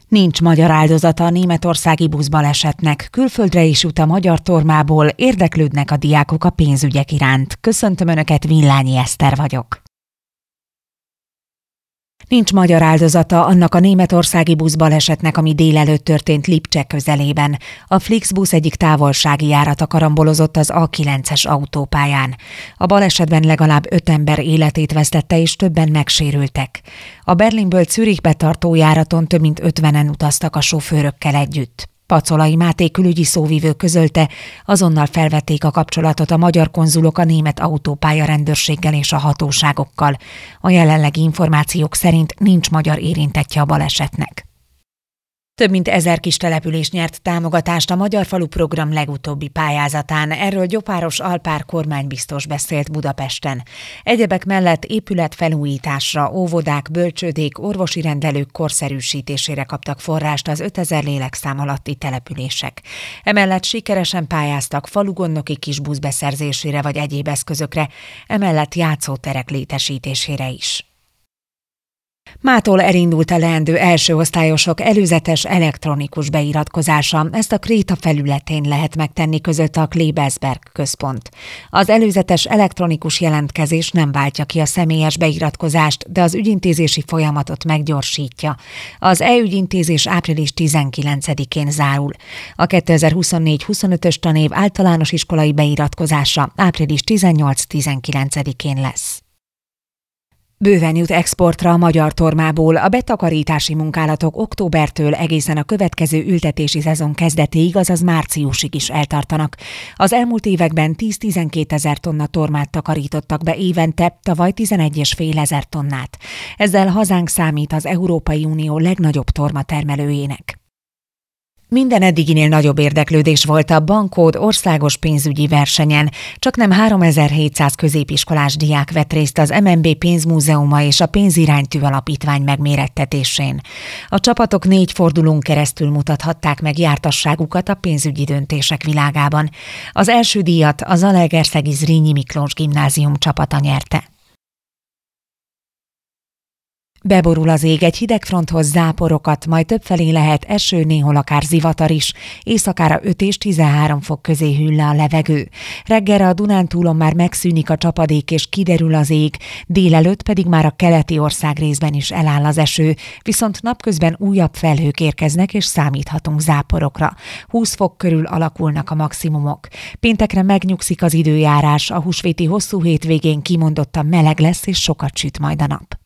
Nincs magyar áldozata a németországi buszbalesetnek, külföldre is jut a magyar tormából, érdeklődnek a diákok a pénzügyek iránt. Köszöntöm Önöket, Villányi Eszter vagyok. Nincs magyar áldozata annak a németországi buszbalesetnek, ami délelőtt történt Lipcse közelében. A Flixbusz egyik távolsági járata karambolozott az A9-es autópályán. A balesetben legalább 5 ember életét vesztette és többen megsérültek. A Berlinből Zürichbe tartó járaton több mint 50-en utaztak a sofőrökkel együtt. Pacolai Máté külügyi szóvivő közölte, azonnal felvették a kapcsolatot a magyar konzulok a német autópálya rendőrséggel és a hatóságokkal. A jelenlegi információk szerint nincs magyar érintettje a balesetnek. Több mint 1000 kis település nyert támogatást a Magyar Falu Program legutóbbi pályázatán. Erről Gyopáros Alpár kormánybiztos beszélt Budapesten. Egyebek mellett épületfelújításra, óvodák, bölcsődék, orvosi rendelők korszerűsítésére kaptak forrást az 5000 lélekszám alatti települések. Emellett sikeresen pályáztak falugondnoki kisbusz beszerzésére vagy egyéb eszközökre, emellett játszóterek létesítésére is. Mától elindult a leendő első osztályosok előzetes elektronikus beiratkozása. Ezt a Kréta felületén lehet megtenni, között a Klebelsberg központ. Az előzetes elektronikus jelentkezés nem váltja ki a személyes beiratkozást, de az ügyintézési folyamatot meggyorsítja. Az e-ügyintézés április 19-én zárul. A 2024-25-ös tanév általános iskolai beiratkozása április 18-19-én lesz. Bőven jut exportra a magyar tormából. A betakarítási munkálatok októbertől egészen a következő ültetési szezon kezdetéig, azaz márciusig is eltartanak. Az elmúlt években 10-12 ezer tonna tormát takarítottak be évente, tavaly 11,5 ezer tonnát. Ezzel hazánk számít az Európai Unió legnagyobb tormatermelőjének. Minden eddiginél nagyobb érdeklődés volt a Bankód országos pénzügyi versenyen. Csaknem 3700 középiskolás diák vett részt az MNB pénzmúzeuma és a Pénziránytű Alapítvány megmérettetésén. A csapatok 4 fordulón keresztül mutathatták meg jártasságukat a pénzügyi döntések világában. Az első díjat a Zalaegerszegi Zrínyi Miklós Gimnázium csapata nyerte. Beborul az ég, egy hideg fronthoz záporokat, majd többfelé lehet eső, néhol akár zivatar is, éjszakára 5 és 13 fok közé hűl le a levegő. Reggelre a Dunántúlon már megszűnik a csapadék és kiderül az ég, délelőtt pedig már a keleti országrészben is eláll az eső, viszont napközben újabb felhők érkeznek és számíthatunk záporokra. 20 fok körül alakulnak a maximumok. Péntekre megnyugszik az időjárás, a húsvéti hosszú hétvégén kimondottan meleg lesz és sokat süt majd a nap.